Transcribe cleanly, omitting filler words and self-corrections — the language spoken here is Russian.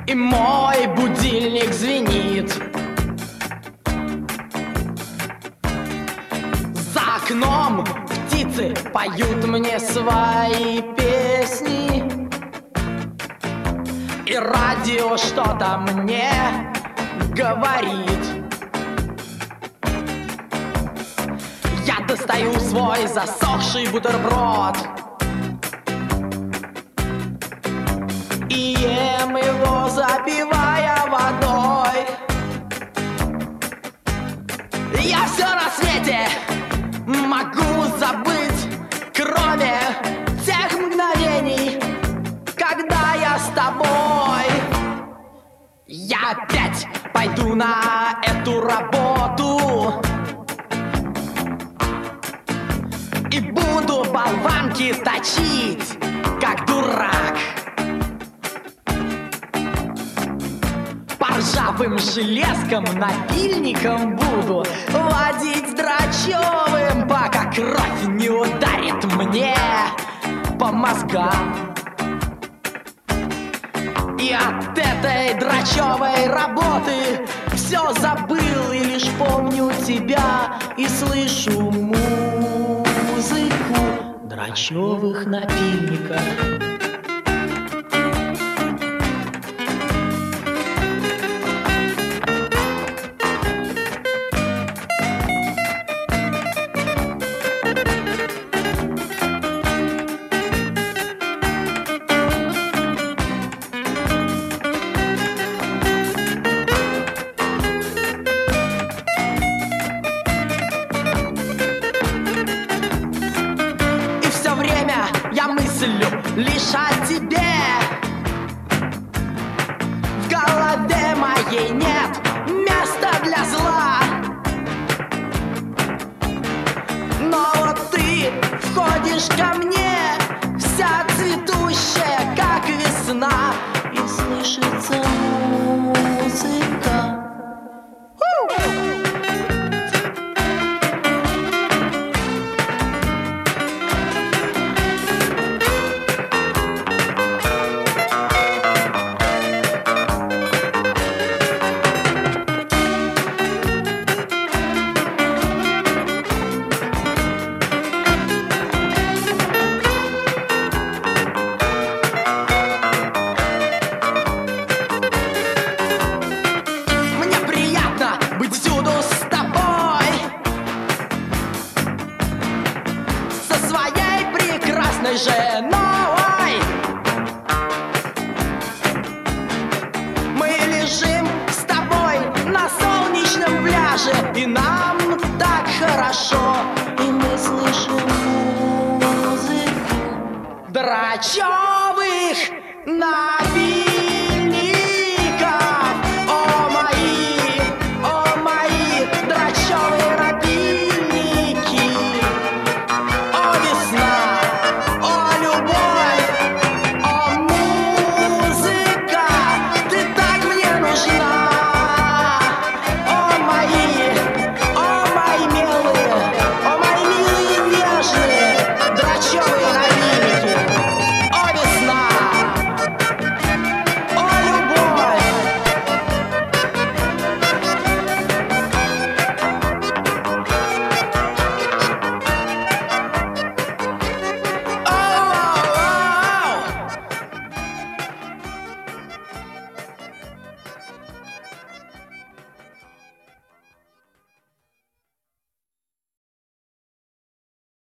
и мой будильник звенит. За окном птицы поют мне свои песни, и радио что-то мне говорит. Я достаю свой засохший бутерброд и ем его, запивая водой. Я все на свете могу забыть, кроме тех мгновений, когда я с тобой. Я опять пойду на эту работу и буду болванки точить, как дурак. По ржавым железкам напильником буду водить драчевым, пока кровь не ударит мне по мозгам. И от этой драчевой работы все забыл, и лишь помню тебя и слышу музыку драчевых напильников. Лишь о тебе. В голове моей нет места для зла, но вот ты входишь ко мне, вся цветущая, как весна, и слышится музыка. Женой мы лежим с тобой на солнечном пляже, и нам так хорошо, и мы слышим музыку драчевых напилок.